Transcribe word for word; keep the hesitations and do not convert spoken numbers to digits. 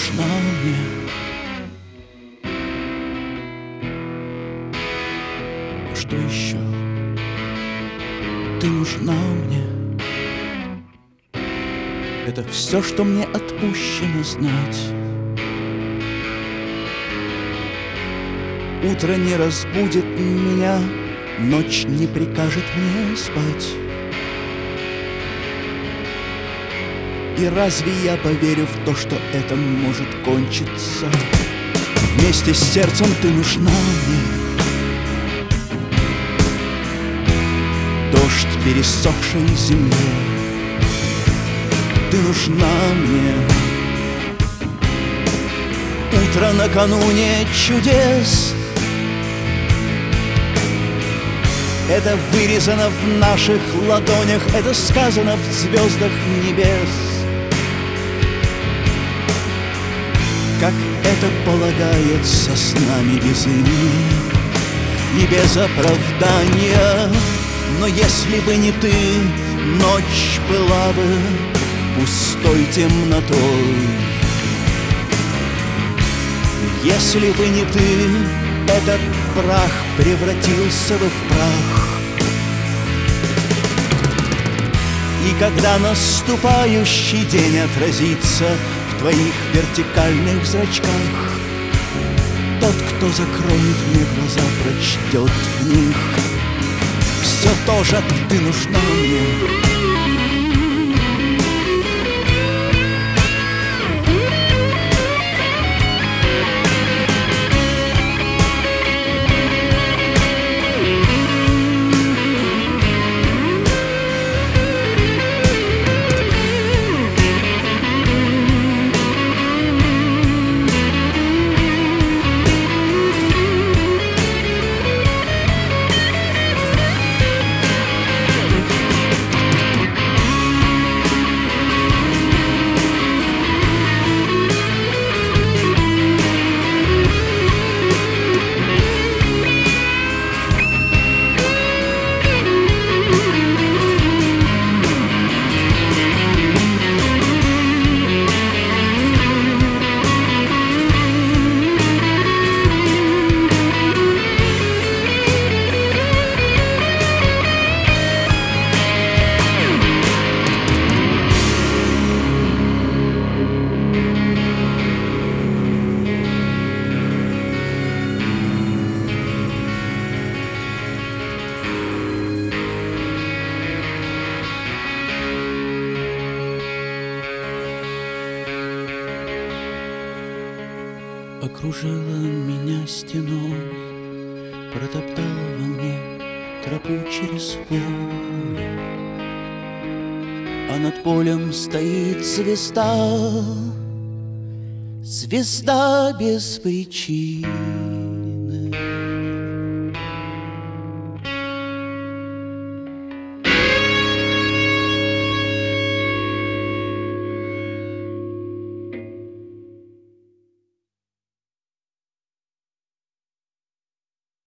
нужна мне. Что еще? Ты нужна мне. Это все, что мне отпущено знать. Утро не разбудит меня, ночь не прикажет мне спать. И разве я поверю в то, что это может кончиться? Вместе с сердцем ты нужна мне. Дождь пересохшей земли, ты нужна мне. Утро накануне чудес, это вырезано в наших ладонях, это сказано в звездах небес. Как это полагается с нами без имени и без оправдания. Но если бы не ты, ночь была бы пустой темнотой. Если бы не ты, этот прах превратился бы в прах. И когда наступающий день отразится в твоих вертикальных зрачках, тот, кто закроет мне глаза, прочтет в них все то же: ты нужна мне. Окружила меня стеной, протоптала во мне тропу через поле. А над полем стоит звезда, звезда без причины.